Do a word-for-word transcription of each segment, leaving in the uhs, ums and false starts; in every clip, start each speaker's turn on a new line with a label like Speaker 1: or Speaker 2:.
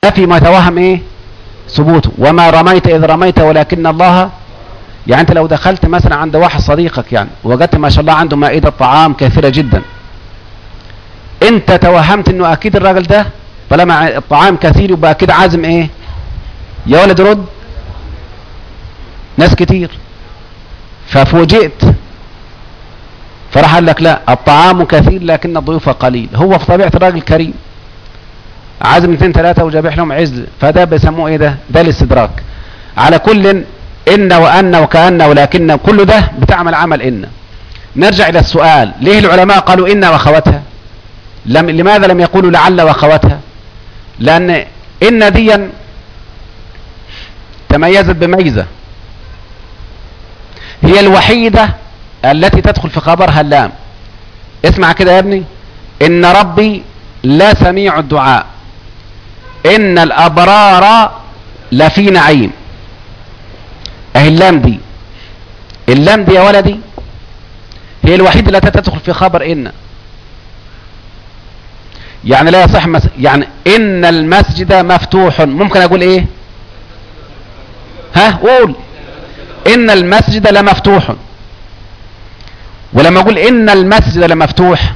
Speaker 1: نفي ما يتوهم ايه ثبوته. وما رميت اذ رميت ولكن الله. يعني انت لو دخلت مثلا عند واحد صديقك يعني وجدت ما شاء الله عنده مائدة طعام كثيرة جدا، انت توهمت انه اكيد الراجل ده طالما الطعام كثير يبقى اكيد عازم ايه يا ولد رد ناس كتير، ففوجئت فراح قال لك لا الطعام كثير لكن الضيوف قليل. هو في طبيعة الراجل كريم عازم اثنين ثلاثة وجابح لهم عزل، فده بيسموه ايه ده ده الاستدراك. على كل ان وان وكأن ولكن كل ده بتعمل عمل ان. نرجع الى السؤال، ليه العلماء قالوا ان واخواتها؟ لم لماذا لم يقولوا لعل واخواتها؟ لان ان ديا تميزت بميزة هي الوحيدة التي تدخل في خبرها اللام. اسمع كده يا ابني، ان ربي لا سميع الدعاء، ان الابرار لفي نعيم. اهي اللام دي، اللام دي يا ولدي هي الوحيدة التي تدخل في خبر ان. يعني لا يصح مس... يعني ان المسجد مفتوح، ممكن اقول ايه؟ ها قول ان المسجد لمفتوح. ولما اقول ان المسجد لمفتوح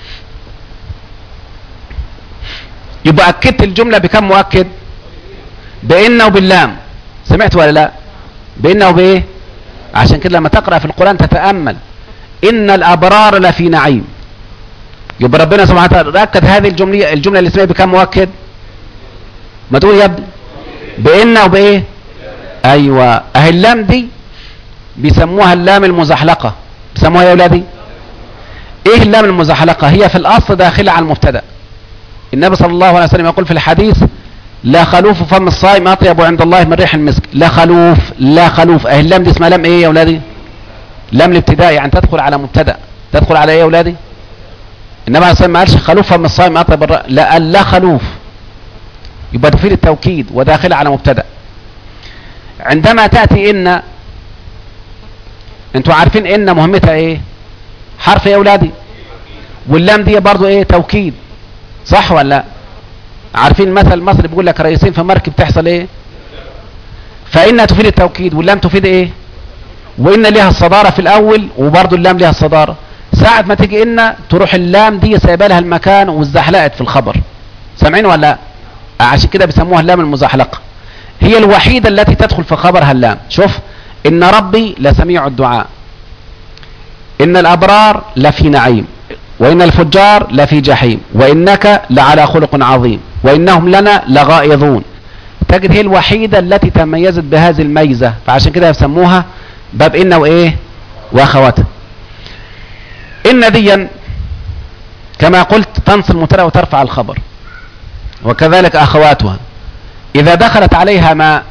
Speaker 1: يبقى اكدت الجملة بكم مؤكد؟ بان وباللام. سمعت ولا لا؟ بان وبايه؟ عشان كده لما تقرأ في القرآن تتأمل ان الابرار لفي نعيم، يبقى ربنا سبحانه وتعالى ركز هذه الجملة الجملة اللي اسمها بكم مؤكد؟ ما تقول يا ابني بان وبايه؟ ايوه. اهي اللام دي بيسموها اللام المزحلقة. بيسموها يا اولادي ايه اللام المزحلقة؟ هي في الاصل داخلة على المبتدا. النبي صلى الله عليه وسلم يقول في الحديث لا خلوف فم الصائم اطيب عند الله من ريح المسك. لا خلوف لا خلوف. اهي اللام دي اسمها لام ايه يا اولادي؟ لام الابتداء، يعني تدخل على مبتدا. تدخل على ايه يا اولادي؟ النبي عليه الصلاه والسلام ما قالش خلوف فم الصائم اطيب الر... لا قال لا خلوف، يبقى تفيد التوكيد وداخله على مبتدا. عندما تاتي ان، انتوا عارفين ان مهمتها ايه؟ حرف يا اولادي، واللام دي برضو ايه؟ توكيد. صح ولا لا؟ عارفين المثل المصري بيقول لك رئيسين في مركب تحصل ايه؟ فإنها تفيد التوكيد واللام تفيد ايه؟ وإن لها الصدارة في الاول وبرضو اللام لها الصدارة. ساعة ما تيجي ان تروح اللام دي سايبه لها المكان وازدحلقت في الخبر. سامعين ولا لا؟ عشان كده بيسموها اللام المزحلقة. هي الوحيدة التي تدخل في خبرها اللام. شوف، ان ربي لسميع الدعاء، ان الابرار لفي نعيم، وان الفجار لفي جحيم، وانك لعلى خلق عظيم، وانهم لنا لغائظون. تجد هي الوحيدة التي تميزت بهذه الميزة، فعشان كده يسموها باب ان وايه واخواتها. ان ديا كما قلت تنصب المبتدا وترفع الخبر، وكذلك اخواتها اذا دخلت عليها ما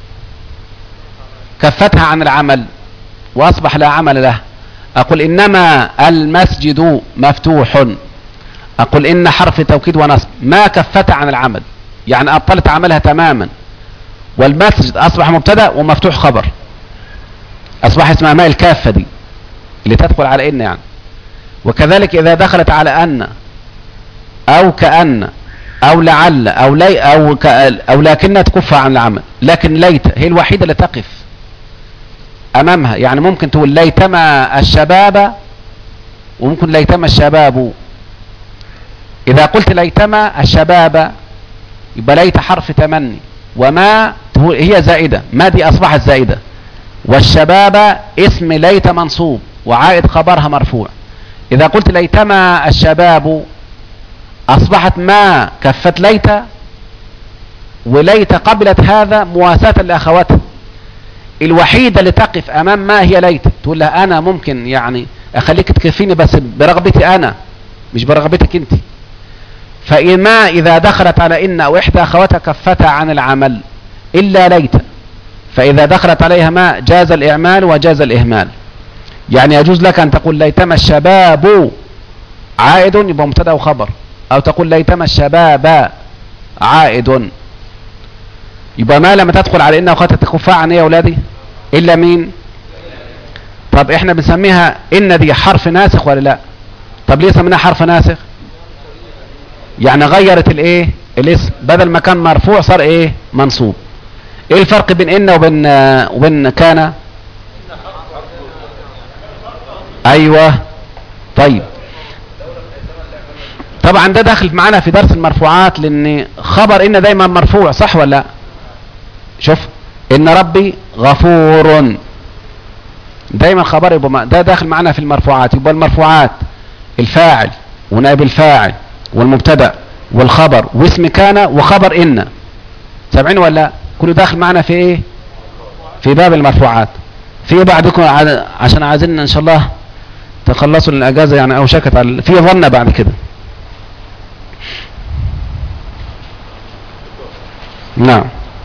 Speaker 1: كفتها عن العمل واصبح لا عمل له. اقول انما المسجد مفتوح، اقول ان حرف توكيد ونصب ما كفت عن العمل، يعني ابطلت عملها تماما، والمسجد اصبح مبتدا ومفتوح خبر، اصبح اسمها ماء الكافه دي اللي تدخل على ان يعني. وكذلك اذا دخلت على ان او كأن او لعل او لي او او لكنها تكف عن العمل. لكن ليت هي الوحيده اللي تقف امامها، يعني ممكن تقول ليتما الشباب وممكن ليتما الشباب. اذا قلت ليتما الشباب يبقى ليت حرف تمني، وما هي زائدة، ما دي اصبحت زائدة، والشباب اسم ليت منصوب وعائد خبرها مرفوع. اذا قلت ليتما الشباب اصبحت ما كفت ليت، وليت قبلت هذا مواساة لاخواتها. الوحيدة اللي تقف امام ما هي ليت، تقول لها انا ممكن يعني اخليك تكفيني بس برغبتي انا مش برغبتك انت. فما اذا دخلت على ان او احدى اخواتها كفتها عن العمل الا ليت، فاذا دخلت عليها ما جاز الاعمال وجاز الاهمال. يعني يجوز لك ان تقول ليتما الشباب عائد يبقى مبتدا وخبر، او تقول ليتما الشباب عائد. يبقى ما لما تدخل على ان اخواتها تكفها عن ايه يا اولادي؟ الا مين؟ طب احنا بنسميها ان دي حرف ناسخ ولا لا؟ طب ليه سميناها حرف ناسخ؟ يعني غيرت الايه؟ الاسم بدل ما كان مرفوع صار ايه منصوب. ايه الفرق بين ان وبين وبين كان؟ ايوه طيب طبعا ده داخل معانا في درس المرفوعات، لان خبر ان دايما مرفوع صح ولا لا؟ شوف ان ربي غفور دايما خبر يبقى ده داخل معانا في المرفوعات. يبقى المرفوعات الفاعل ونائب الفاعل والمبتدا والخبر واسم كان وخبر ان، سامعين ولا لا؟ كله داخل معنا في ايه؟ في باب المرفوعات. في بعدكم عشان عايزين ان شاء الله تخلصوا الاجازه يعني، او شكت على في ظن بعد كده. نعم.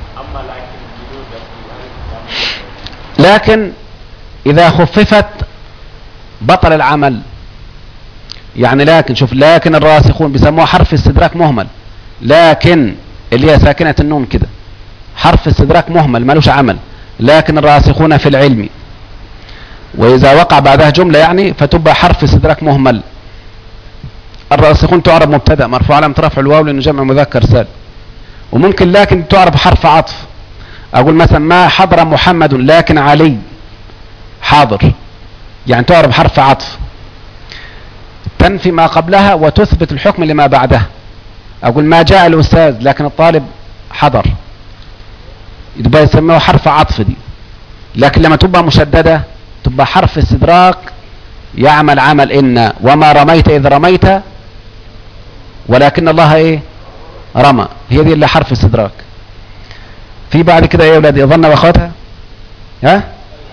Speaker 1: لكن اذا خففت بطل العمل يعني. لكن شوف، لكن الراسخون بيسموها حرف استدراك مهمل، لكن اللي هي ساكنة النون كده حرف استدراك مهمل ملوش عمل. لكن الراسخون في العلم، واذا وقع بعدها جملة يعني فتبقى حرف استدراك مهمل. الراسخون تعرب مبتدا مرفوع علامة رفع الواو لانه جمع مذكر سالم. وممكن لكن تعرب حرف عطف، اقول مثلا ما حضر محمد لكن علي حاضر، يعني تعرب حرف عطف تنفي ما قبلها وتثبت الحكم لما بعدها. اقول ما جاء الاستاذ لكن الطالب حضر، يبقى يسموه حرف عطف دي. لكن لما تبقى مشددة تبقى حرف استدراك يعمل عمل ان، وما رميت اذ رميت ولكن الله ايه رمى، هي دي اللي حرف استدراك. في بعد كده ايه يا ولادي؟ ظن واخواتها، ها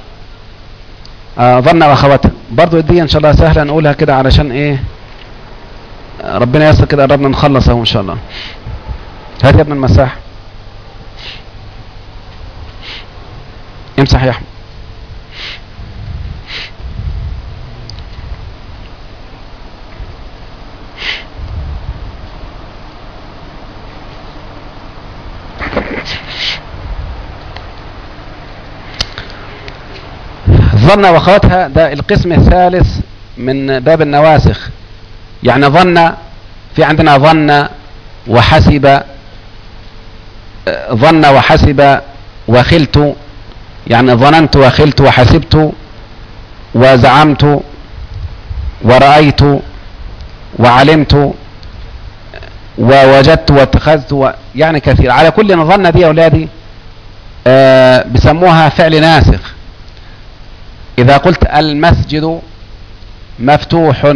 Speaker 1: آه ظن واخواتها برضو دي ان شاء الله سهله نقولها كده علشان ايه ربنا ييسر كده قربنا نخلص اهو ان شاء الله. هات يا ابن المساح، امسح يا احمد. ظن واخواتها ده القسم الثالث من باب النواسخ. يعني ظن، في عندنا ظن وحسب، ظن وحسب وخلت، يعني ظننت وخلت وحسبت وزعمت ورأيت وعلمت ووجدت واتخذت و... يعني كثير. على كل ظن دي يا اولادي آه بسموها فعل ناسخ. اذا قلت المسجد مفتوح،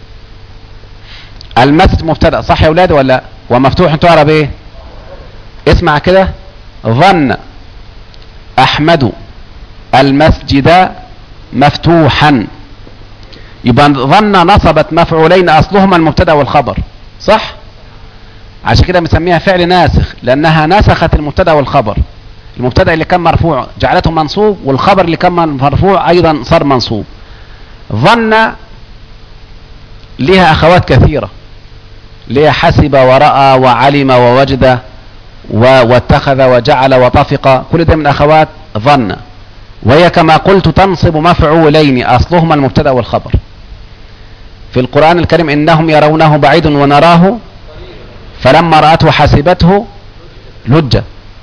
Speaker 1: المسجد مبتدا صح يا اولادي ولا؟ ومفتوح تعرب ايه؟ اسمع كده، ظن احمد المسجد مفتوحا، يبقى ظن نصبت مفعولين اصلهما المبتدا والخبر صح؟ عشان كده بنسميها فعل ناسخ، لانها نسخت المبتدا والخبر. المبتدا اللي كان مرفوع جعلته منصوب، والخبر اللي كان مرفوع ايضا صار منصوب. ظن لها اخوات كثيره، لها حسب وراى وعلم ووجد واتخذ وجعل وطفق، كل ده من اخوات ظن. وهي كما قلت تنصب مفعولين اصلهما المبتدا والخبر. في القرآن الكريم انهم يرونه بعيد ونراه فلما رأته حسبته لجة.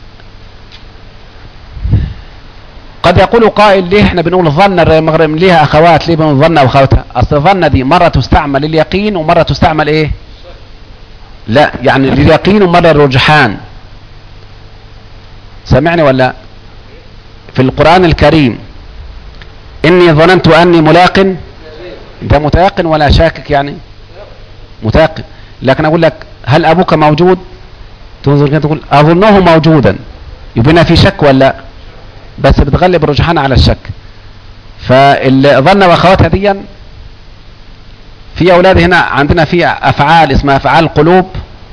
Speaker 1: قد يقول قائل ليه احنا بنقول ظن المغرب ليها اخوات، ليه بنقول ظن واخواتها؟ اصل ظن دي مرة تستعمل لليقين ومرة تستعمل ايه؟ لا يعني لليقين ومرة الرجحان. سمعني ولا؟ في القرآن الكريم اني ظننت اني ملاق، انت متيقن ولا شاكك؟ يعني متيقن. لكن اقول لك هل ابوك موجود؟ تنظر كده تقول اظنه موجودا، يبقى في شك ولا؟ بس بتغلب الرجحان على الشك. فالظن واخواتها دي في اولاد هنا عندنا في افعال اسمها افعال قلوب،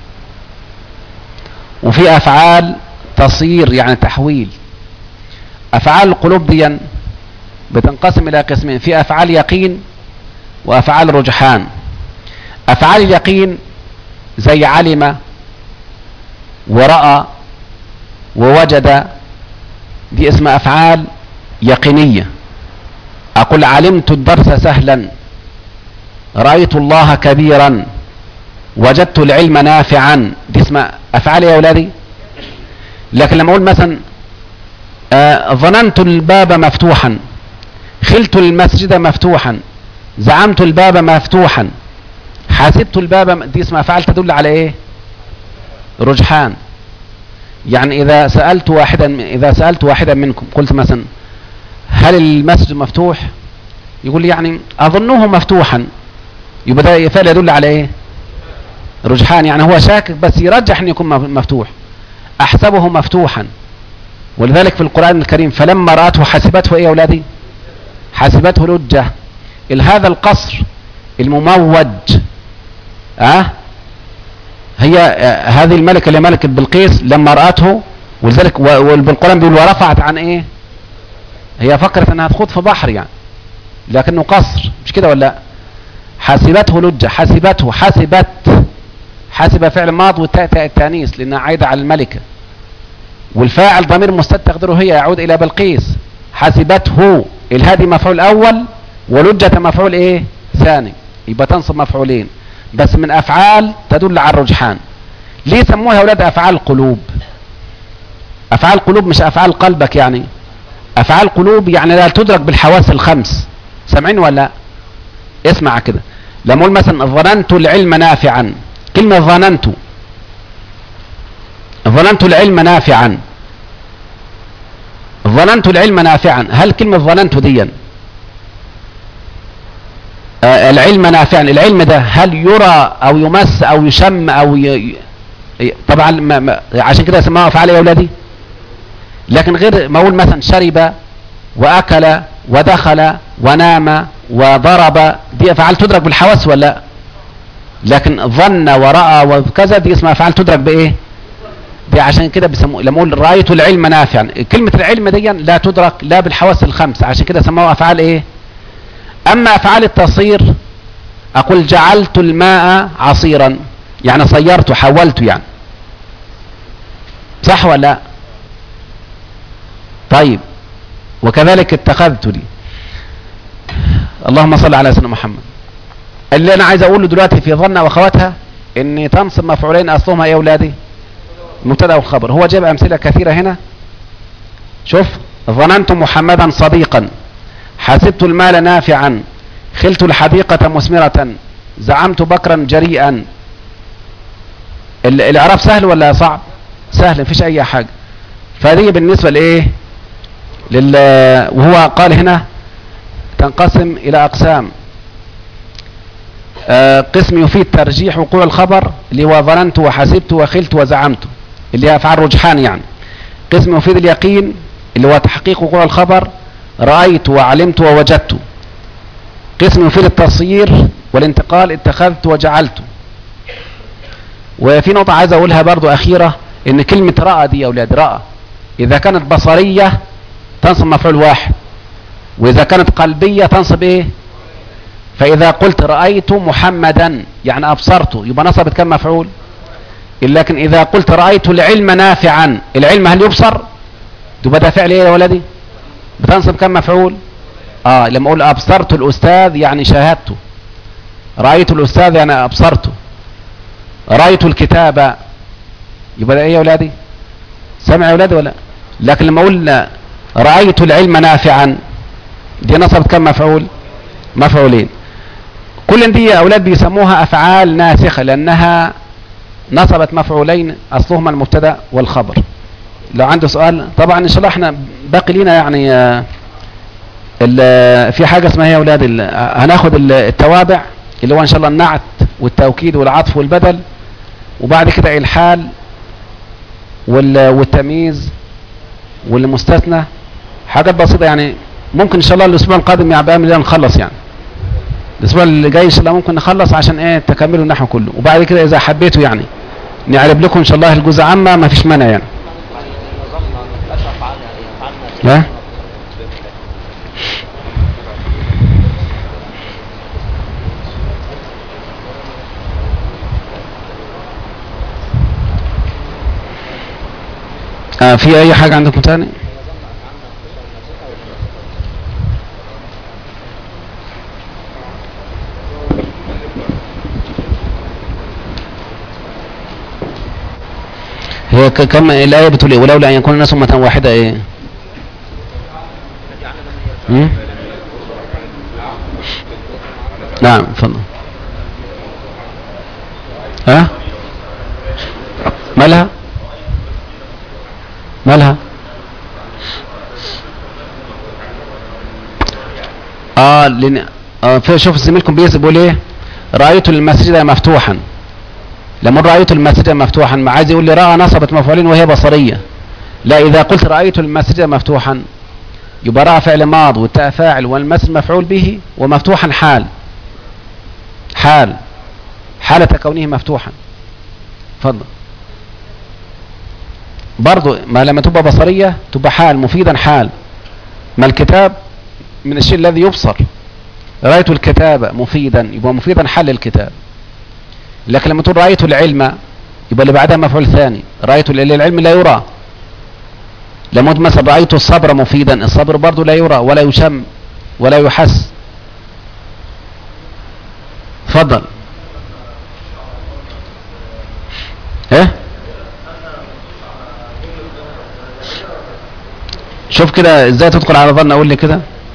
Speaker 1: وفي افعال تصير يعني تحويل. افعال القلوب دي بتنقسم الى قسمين، في افعال يقين وافعال رجحان. افعال اليقين زي علم ورأى ووجد، دي اسمها افعال يقينية. اقول علمت الدرس سهلا، رأيت الله كبيرا، وجدت العلم نافعا، دي اسمها افعال يا اولادي. لكن لما اقول مثلا آه ظننت الباب مفتوحا، خلت المسجد مفتوحا، زعمت الباب مفتوحا، حسبت الباب، دي اسمها افعال تدل على ايه؟ رجحان. يعني اذا سألت واحدا اذا سألت واحدا منكم قلت مثلا هل المسجد مفتوح؟ يقول لي يعني اظنه مفتوحا، يبقى ده فعل يدل على ايه؟ رجحان، يعني هو شاكك بس يرجح ان يكون مفتوح. احسبه مفتوحا. ولذلك في القرآن الكريم فلما رأته حسبته ايه يا اولادي؟ حسبته لجة. هذا القصر المموج أه؟ هي آه هذه الملكة اللي ملكة بلقيس لما رأته، ولذلك والقرآن بيقول ورفعت عن ايه؟ هي فكرت انها تخوض في بحر يعني، لكنه قصر، مش كده ولا لا؟ حسبته لجة. حسبته، حسبت، حسب فعل ماض والتاء تاء التانيث لانها عايدة على الملكة، والفاعل ضمير مستتر تقدره هي يعود الى بلقيس. حسبته، الهادي مفعول اول ولجة مفعول ايه؟ ثاني، يبقى تنصب مفعولين بس من افعال تدل على الرجحان. ليه سموها يا اولاد افعال قلوب؟ افعال قلوب مش افعال قلبك، يعني افعال قلوب يعني لا تدرك بالحواس الخمس. سامعين ولا؟ اسمع كده، لما اقول مثلا ظننت العلم نافعا، كلمة ظننت ظننت العلم نافعا، ظننت العلم نافعا، هل كلمة ظننت دي آه العلم نافعا، العلم ده هل يرى او يمس او يشم او ي... طبعا ما ما عشان كده سموها افعال يا اولادي. لكن غير ما اقول مثلا شرب واكل ودخل ونام وضرب، دي افعال تدرك بالحواس ولا لا؟ لكن ظن ورأى وكذا دي اسمها افعال تدرك بايه؟ دي عشان كده بيسموه لما اقول رايت العلم نافعا، كلمة العلم دي لا تدرك لا بالحواس الخمس، عشان كده سموها افعال ايه؟ اما افعال التصير اقول جعلت الماء عصيرا، يعني صيرته حولته يعني، صح ولا لا؟ طيب وكذلك اتخذت دي. اللهم صل على سيدنا محمد. اللي انا عايز اقوله دلوقتي في ظن واخواتها ان تنصب مفعولين اصلهما ايه يا اولادي؟ مبتدا وخبر. هو جاب امثله كثيره هنا. شوف، ظننت محمدا صديقا، حسبت المال نافعا، خلت الحديقة مثمرة، زعمت بكرا جريئا. الاعراب سهل ولا صعب؟ سهل، مفيش اي حاجة. فهذه بالنسبة لايه؟ لل وهو قال هنا تنقسم الى اقسام. آه قسم يفيد ترجيح وقوع الخبر اللي هو ظننت وحسبت وخلت وزعمت اللي هي افعال رجحان يعني. قسم يفيد اليقين اللي هو تحقيق وقوع الخبر رأيت وعلمت ووجدت. قسم يفيد التصيير والانتقال اتخذت وجعلت. وفي نقطة عايز اقولها برضو اخيرة، ان كلمة رأى دي يا اولاد، رأى اذا كانت بصرية تنصب مفعول واحد، واذا كانت قلبية تنصب ايه؟ فاذا قلت رأيت محمدا يعني ابصرته يبقى نصبت كم مفعول؟ لكن اذا قلت رأيت العلم نافعا، العلم هل يبصر؟ يبقى ده فعل ايه يا ولدي؟ بتنصب كم مفعول؟ اه لما اقول ابصرت الاستاذ يعني شاهدته، رأيت الاستاذ يعني ابصرته، رأيت الكتاب، يبقى ده ايه يا ولادي؟ سمع يا ولادي ولا؟ لكن لما اقول رأيت العلم نافعا دي نصبت كم مفعول؟ مفعولين. كل دي يا اولاد بيسموها افعال ناسخة لانها نصبت مفعولين اصلهما المبتدا والخبر. لو عنده سؤال طبعا ان شاء الله احنا باقي لنا يعني آه في حاجة اسمها يا اولاد هناخد التوابع اللي هو ان شاء الله النعت والتوكيد والعطف والبدل، وبعد كده الحال والتمييز والمستثنى، حاجات بسيطة يعني. ممكن ان شاء الله الاسبوع القادم يا بامر نخلص يعني، الاسبوع اللي جاي ان شاء الله ممكن نخلص عشان ايه تكملوا النحو كله، وبعد كده اذا حبيتوا يعني نعرب لكم ان شاء الله الجزء عامة ما فيش مانع يعني. ها آه في اي حاجة عندكم تاني؟ هي كم الآية بتقول ايه؟ ولولا أن يكون الناس أمة واحدة ايه؟ م? نعم اتفضل. ها؟ مالها؟ مالها؟ اه لن... آه في شوف زميلكم بيسأل بيقول ايه؟ رأيت المسجد مفتوحا. لما رأيت المسجد مفتوحا ما عايز يقول لي رأى نصبت مفعولين وهي بصرية. لا، إذا قلت رأيت المسجد مفتوحا يبقى رأى فعل ماض والتاء فاعل والمسجد مفعول به ومفتوحا حال حال حالة كونه مفتوحا. اتفضل. برضو ما لما تبقى بصرية تبقى حال مفيدا حال. ما الكتاب من الشيء الذي يبصر. رأيت الكتاب مفيدا يبقى مفيدا حال الكتاب. لكن لما تقول رأيت العلم يبقى اللي بعدها مفعول ثاني. رأيت العلم لا يرى. لما تقول مثلا رأيت الصبر مفيدا الصبر برضو لا يرى ولا يشم ولا يحس. اتفضل. ايه شوف كده ازاي تدخل على ظن. اقول لي كده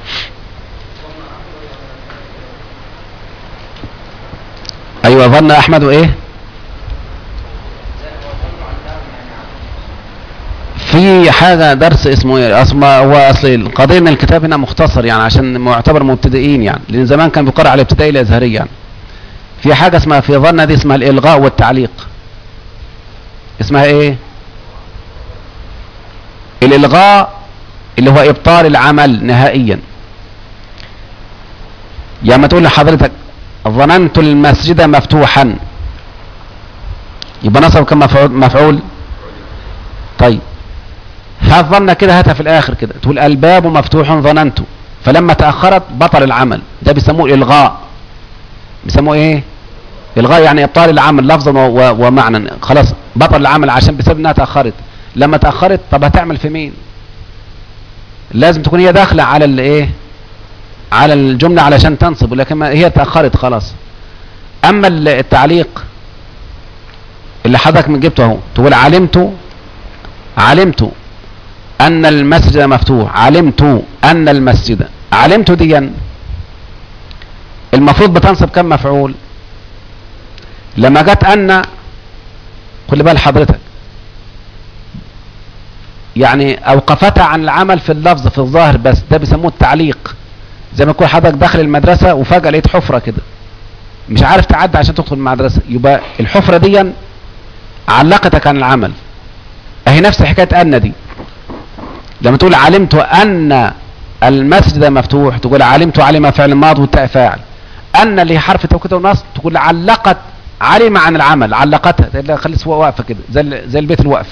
Speaker 1: ايوه ظن احمد وايه في حاجة درس اسمه ايه اسمه هو اصل القضية ان الكتاب هنا مختصر يعني عشان معتبر مبتدئين يعني لان زمان كان بيقرأ على الابتدائي الازهري يعني. في حاجة اسمها في ظن دي اسمها الالغاء والتعليق. اسمها ايه؟ الالغاء اللي هو ابطال العمل نهائيا. يعني ما تقول لحضرتك ظننت المسجد مفتوحا يبقى نصب كم مفعول, مفعول. طيب هات ظن كده هاتها في الاخر كده تقول الباب مفتوح ظننت فلما تأخرت بطل العمل. ده بيسموه الغاء. بيسموه ايه؟ الغاء يعني ابطال العمل لفظا ومعنى. خلاص بطل العمل عشان بسبب انها تأخرت. لما تأخرت طب هتعمل في مين؟ لازم تكون هي داخلة على الايه على الجملة علشان تنصب لكن هي تأخرت خلاص. اما التعليق اللي حضرتك من جبته اهو تقول علمت علمت ان المسجد مفتوح. علمت ان المسجد علمت دي المفروض بتنصب كم مفعول. لما جت ان خلي بال حضرتك يعني اوقفتها عن العمل في اللفظ في الظاهر بس. ده بيسموه التعليق. زي ما يكون حضرتك داخل المدرسة وفجأة لقيت حفرة كده مش عارف تعدي عشان تدخل المدرسة يبقى الحفرة دي علقتك عن العمل. اهي نفس حكاية ان دي. لما تقول علمت ان المسجد مفتوح تقول علمت علم فعل ماض والتاء فاعل. ان اللي هي حرف توكيد ونصب تقول علقت علم عن العمل علقتها خلي سواء واقفة كده زي زي البيت الوقف.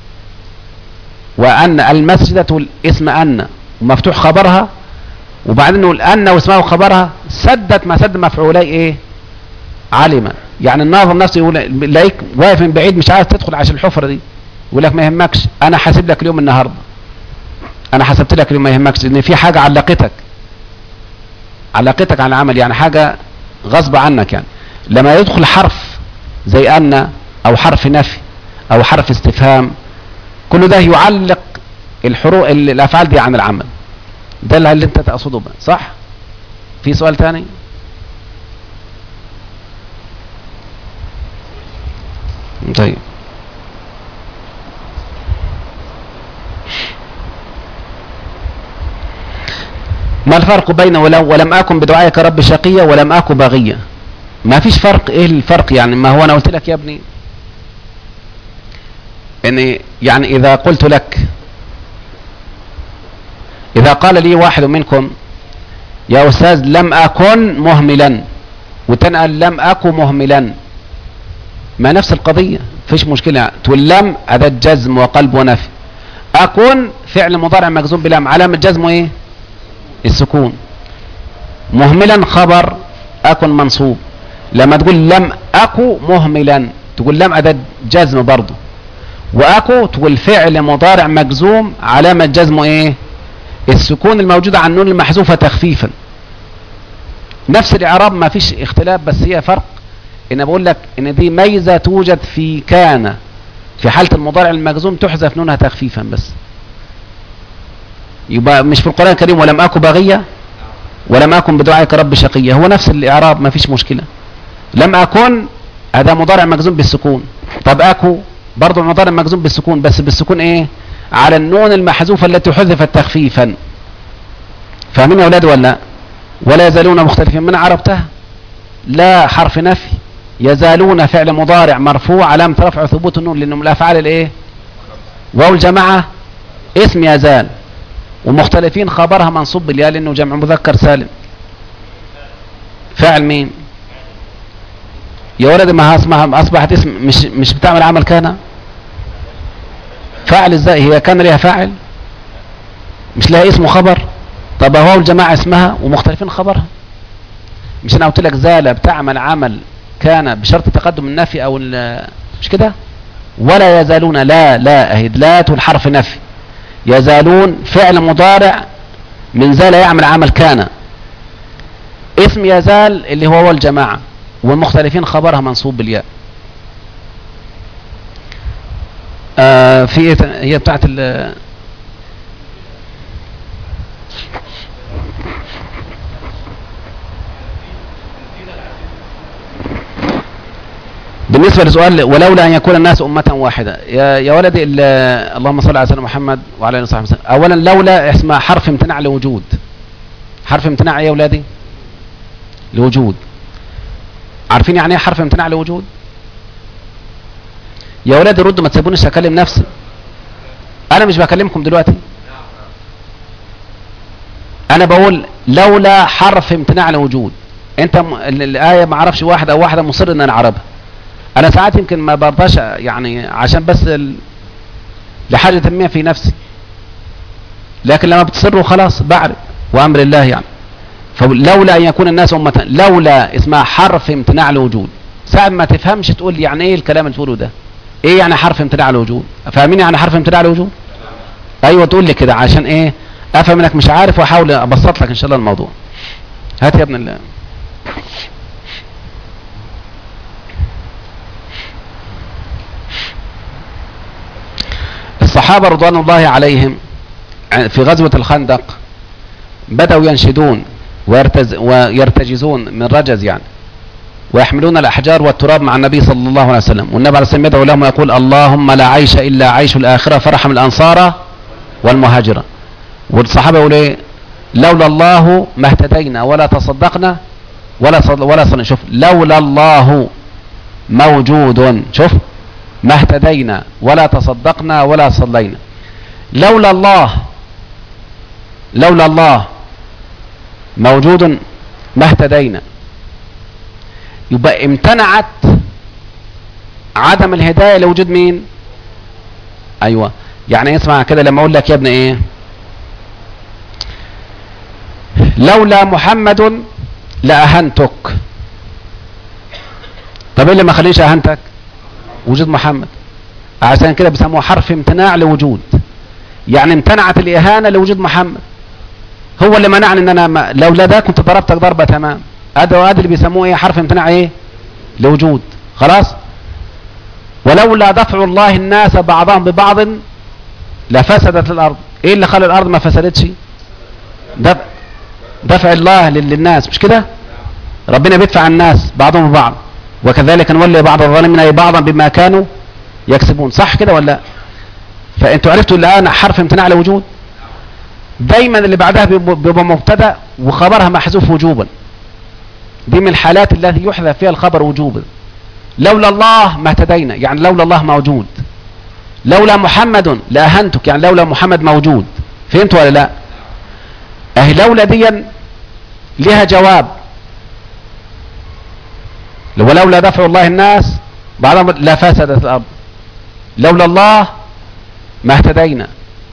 Speaker 1: وان المسجد تقول اسم ان ومفتوح خبرها وبعدين نقول ان واسمها وخبرها سدت ما سد مفعولي ايه علم. يعني الناظر نفسه يقول لايك واقف من بعيد مش عارف تدخل عشان الحفرة دي يقول لك ما يهمكش انا حاسب لك اليوم النهارده انا حسبت لك اليوم ما يهمكش لان في حاجة علقتك علقتك عن العمل يعني حاجة غصب عنك. يعني لما يدخل حرف زي ان او حرف نفي او حرف استفهام كل ده يعلق الحروف الافعال دي عن العمل. ده اللي انت تقصده بقى صح. في سؤال تاني؟ طيب ما الفرق بين ولو ولم اكن بدعائك رب شقيا ولم اكن باغيا؟ ما فيش فرق. ايه الفرق يعني؟ ما هو انا قلت لك يا ابني ان يعني اذا قلت لك اذا قال لي واحد منكم يا استاذ لم اكن مهملا والتاني قال لم اكن مهملا ما نفس القضية فيش مشكلة. تقول لم اداة جزم وقلب ونفي. اكن فعل مضارع مجزوم بلام علامة جزمه ايه السكون. مهملا خبر اكن منصوب. لما تقول لم اكو مهملا تقول لم اداة جزم برضه واكو تقول فعل مضارع مجزوم علامة جزمه ايه السكون الموجودة على النون المحذوفة تخفيفا. نفس الاعراب ما فيش اختلاف بس هي فرق ان بقول لك ان دي ميزة توجد في كان في حالة المضارع المجزوم تحذف نونها تخفيفا بس. يبقى مش في القرآن الكريم ولم أكن بغية ولم أكن بدعائك رب شقية، هو نفس الإعراب ما فيش مشكلة. لم أكن هذا مضارع مجزوم بالسكون، طب أكو برضو مضارع مجزوم بالسكون بس بالسكون إيه؟ على النون المحذوفة التي حذفت تخفيفا. فاهمين يا أولاد ولا؟ ولا يزالون مختلفين من عربتها؟ لا حرف نفي، يزالون فعل مضارع مرفوع علامة رفع ثبوت النون لأنه من الأفعال الإيه؟ واو الجماعة اسم يزال، ومختلفين خبرها منصوب بالياء لأنه جمع مذكر سالم. فاعل مين؟ يا ولد ما اسمها أصبحت اسم مش مش بتعمل عمل كان. فاعل ازاي؟ هي كان لها فاعل مش لها اسم وخبر. طب واو الجماعة اسمها ومختلفين خبرها. مش انا قلت لك زال بتعمل عمل كان بشرط تقدم النفي او مش كده؟ ولا يزالون لا لا اهد لا والحرف نفي. يزالون فعل مضارع من زال يعمل عمل كان، اسم يزال اللي هو واو الجماعة، والمختلفين خبرها منصوب بالياء. آه في هي بتاعت ال بالنسبة لسؤال ولولا أن يكون الناس أمة واحدة، يا, يا ولدي اللهم صل على سيدنا محمد وعلى آله وصحبه وسلم. أولا لولا اسمها حرف امتناع لوجود. حرف امتناع يا ولادي لوجود. عارفين يعني ايه حرف امتناع لوجود؟ يا ولادي ردوا ما تسيبونيش اكلم نفسي، انا مش بكلمكم دلوقتي. انا بقول لولا حرف امتناع لوجود. انت م... الايه ما اعرفش واحد او واحده مصر ان انا اعربها. انا ساعات يمكن ما برضاش يعني عشان بس ال... لحاجه تنميه في نفسي، لكن لما بتصروا خلاص بعرف وامر الله يعني. فلولا ان يكون الناس امه، لولا اسمها حرف امتناع لوجود. ساعة ما تفهمش تقول يعني ايه الكلام اللي تقوله ده؟ ايه يعني حرف امتناع لوجود؟ فاهمين يعني حرف امتناع لوجود؟ ايوه تقول لي كده عشان ايه افهم انك مش عارف واحاول ابسط لك ان شاء الله الموضوع. هات يا ابن الله. الصحابة رضوان الله عليهم في غزوة الخندق بدأوا ينشدون ويرتز ويرتجزون من رجز يعني، ويحملون الأحجار والتراب مع النبي صلى الله عليه وسلم، والنبي عليه الصلاة والسلام يدعو لهم ويقول اللهم لا عيش إلا عيش الآخرة فرحم الأنصار والمهاجرة. والصحابة يقولوا ايه؟ لولا الله ما اهتدينا ولا تصدقنا ولا صل ولا صلينا. شوف لولا الله موجود، شوف ما اهتدينا ولا تصدقنا ولا صلينا. لولا الله لولا الله موجود ما اهتدينا، يبقى امتنعت عدم الهداية لوجود مين؟ ايوه يعني اسمع كده لما اقول لك يا ابني ايه؟ لولا محمد لأهنتك. طب ايه اللي ما خليش اهنتك؟ وجود محمد. عشان كده بيسموه حرف امتناع لوجود، يعني امتنعت الاهانة لوجود محمد، هو اللي منعني ان انا ما لولا ده كنت ضربتك ضربة تمام. ادي وادي اللي بيسموه ايه؟ حرف امتناع ايه؟ لوجود. خلاص. ولولا دفع الله الناس بعضهم ببعض لفسدت الارض. ايه اللي خلى الارض ما فسدتش؟ دفع دفع الله للناس، مش كده؟ ربنا بيدفع الناس بعضهم ببعض، وكذلك نولي بعض الظالمين اي بعضا بما كانوا يكسبون. صح كده ولا لا؟ فانتوا عرفتوا الان حرف امتناع لوجود. دايما اللي بعدها بيبقى مبتدا وخبرها محذوف وجوبا، دي من الحالات التي يحذف فيها الخبر وجوبا. لولا الله ما اهتدينا، يعني لولا الله موجود. لولا محمد لاهنتك، يعني لولا محمد موجود. فهمت ولا لا؟ اهي لولا دي لها جواب. ولولا دفع الله الناس بعضهم لفسدت الارض. لولا الله ما اهتدينا.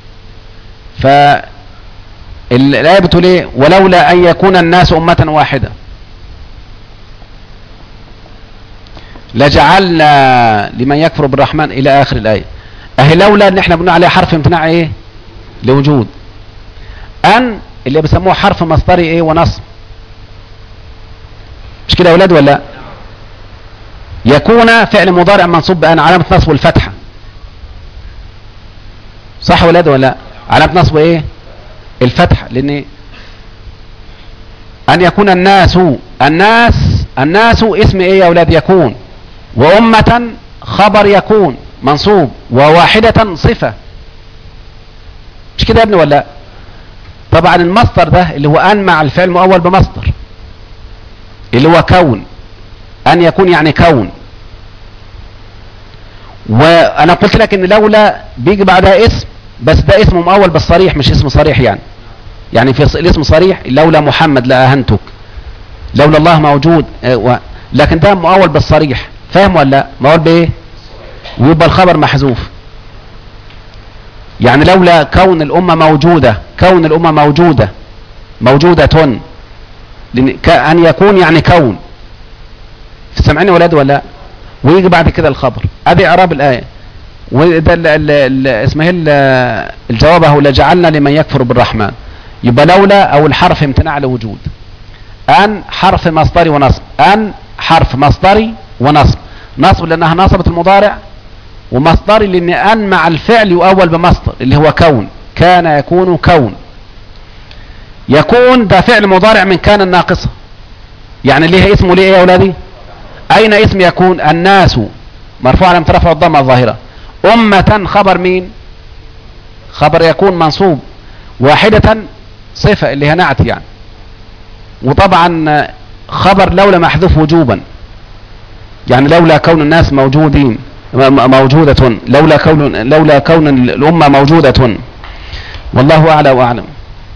Speaker 1: فالآية بتقول ايه؟ ولولا ان يكون الناس امة واحدة لجعلنا لمن يكفر بالرحمن الى اخر الآية. اهي لولا ان احنا بنقول عليها حرف امتناع ايه؟ لوجود. ان اللي بيسموه حرف مصدري ايه؟ ونصب. مش كده يا اولاد ولا لا؟ يكون فعل مضارع منصوب بان علامة نصب الفتحة، صح ولا ولا لا؟ علامة نصبه ايه؟ الفتحة. لان ان يكون الناس، الناس الناس اسم ايه يا اولاد؟ يكون. وامة خبر يكون منصوب، وواحدة صفة. مش كده يا ابني ولا لا؟ طبعا المصدر ده اللي هو ان مع الفعل مؤول بمصدر اللي هو كون، ان يكون يعني كون. وانا قلت لك ان لولا بيجي بعدها اسم، بس ده اسم مؤول بالصريح مش اسم صريح. يعني يعني في الاسم صريح لولا محمد لاهنتك، لولا الله موجود، لكن ده مؤول بالصريح. فاهم ولا لا؟ مؤول بايه؟ ويبقى الخبر محذوف. يعني لولا كون الامه موجوده، كون الامه موجوده موجوده ان يكون يعني كون. سامعيني يا ولاد ولا لا؟ ويجي بعد كده الخبر. ادي اعراب الايه. وده اسمه الجواب هو لجعلنا لمن يكفر بالرحمن. يبقى لولا او الحرف امتناع لوجود. ان حرف مصدري ونصب، ان حرف مصدري ونصب. نصب لانها نصبت المضارع، ومصدري لان ان مع الفعل يؤول بمصدر اللي هو كون. كان يكون كون. يكون ده فعل مضارع من كان الناقصه. يعني ليه اسمه ليه يا اولادي؟ اين اسم يكون؟ الناس مرفوع على رفع الضمه الظاهره. امة خبر مين؟ خبر يكون منصوب. واحدة صفة اللي هي نعت يعني. وطبعا خبر لولا محذوف وجوبا. يعني لولا كون الناس موجودين موجودة، لولا كون لولا كون الأمة موجودة. والله أعلى وأعلم.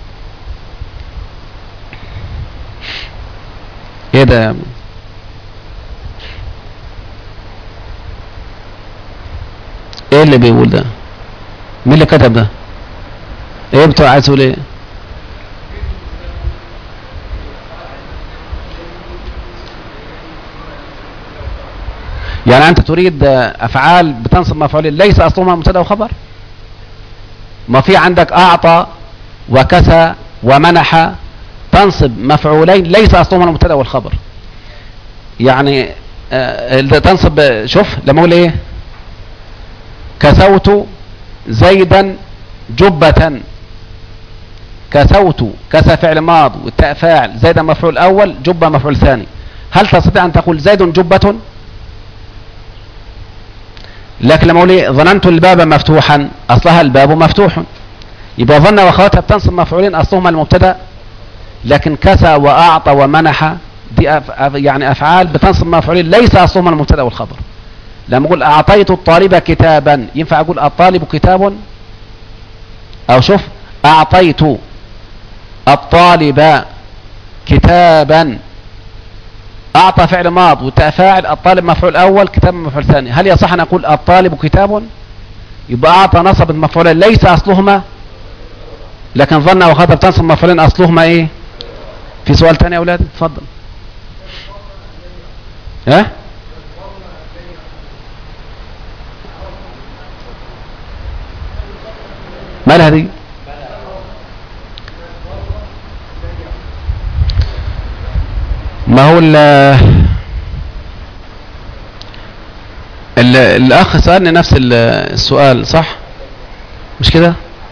Speaker 1: ايه ده؟ ايه اللي بيقول ده؟ مين اللي كتب ده؟ ايه بتوع عايز تقول ايه؟ يعني انت تريد افعال بتنصب مفعولين ليس اصلهما مبتدا وخبر؟ ما في عندك اعطى وكسى ومنح تنصب مفعولين ليس اصلهما المبتدا والخبر. يعني آه تنصب. شوف لما اقول ايه؟ كسوت زيدا جبة. كسوت كسى فعل ماض والتاء فاعل، زيدا مفعول اول، جبة مفعول ثاني. هل تستطيع ان تقول زيد جبة؟ لكن لما اقول ايه؟ ظننت الباب مفتوحا، اصلها الباب مفتوح. يبقى ظن واخواتها بتنصب مفعولين اصلهما المبتدا. لكن كسى واعطى ومنح دي أف... يعني افعال بتنصب مفعولين ليس اصلهما المبتدا والخبر. لما اقول اعطيت الطالب كتابا، ينفع اقول الطالب كتاب؟ او شوف اعطيت الطالب كتابا. اعطى فعل ماض وتاء فاعل، الطالب مفعول اول، كتاب مفعول ثاني. هل يصح ان اقول الطالب كتاب؟ يبقى اعطى نصب المفعولين ليس اصلهما، لكن ظن وخطب بتنصب مفعولين اصلهما ايه؟ في سؤال ثاني يا اولاد؟ اتفضل. ها؟ مالها دي؟ ما هو ال ال الاخ سألني نفس السؤال صح؟ مش كده؟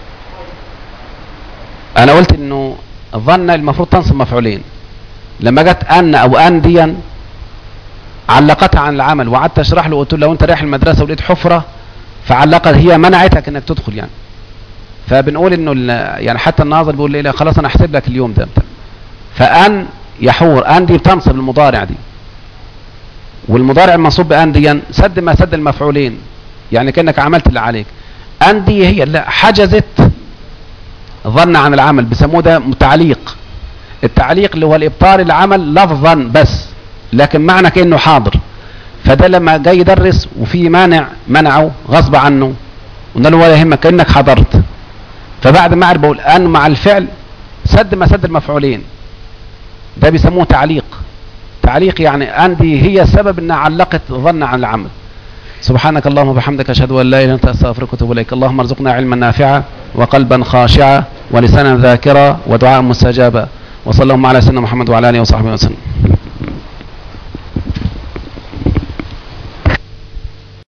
Speaker 1: انا قلت انه ظن المفروض تنصب مفعولين. لما جت ان او ان ديا علقتها عن العمل، وقعدت اشرح له، قلت له لو انت رايح المدرسه ولقيت حفره فعلقت، هي منعتك انك تدخل يعني. فبنقول انه يعني حتى الناظر بيقول لي خلاص انا احسب لك اليوم ده. فان يحور، ان دي بتنصب المضارع دي، والمضارع المنصوب بان دي سد ما سد المفعولين، يعني كانك عملت اللي عليك. ان دي هي اللي حجزت ظن عن العمل، بيسموه ده تعليق. التعليق اللي هو الابطال العمل لفظا بس، لكن معنى كانه حاضر. فده لما جاي يدرس وفي مانع منعه غصب عنه، قلنا له ولا يهمك كانك حضرت. فبعد ما اعرف بقول ان مع الفعل سد ما سد المفعولين، ده بيسموه تعليق. تعليق يعني ان دي هي السبب انها علقت ظن عن العمل. سبحانك اللهم وبحمدك اشهد ان لا اله الا انت استغفرك واتوب اليك. اللهم ارزقنا علما نافعا وقلبا خاشعا ولسانا ذاكرا ودعاء مستجابا. وصلى اللهم على سيدنا محمد وعلى اله وصحبه وسلم.